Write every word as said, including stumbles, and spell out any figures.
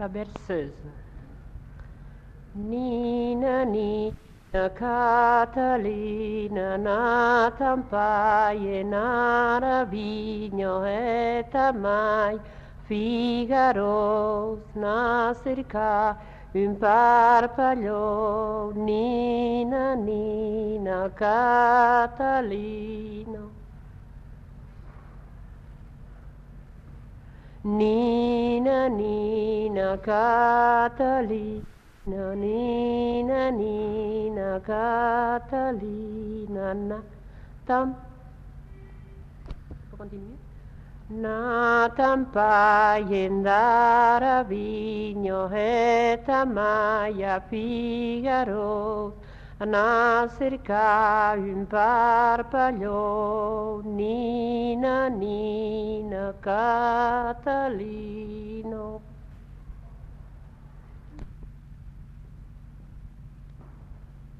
La berceuse. Nina, Nina, Catalina, nata in paie, nara vigno et mai, Figaro, nasirca, un parpagliò, Nina, Nina, Catalina. Nina, Nina, Catalina, Nina, Nina, Catalina, na, tam. Può continuare? Nata in paie, andare vigno, et maia, Figaro, nasirca, un parpagliò, Nina, Nina, Catalino.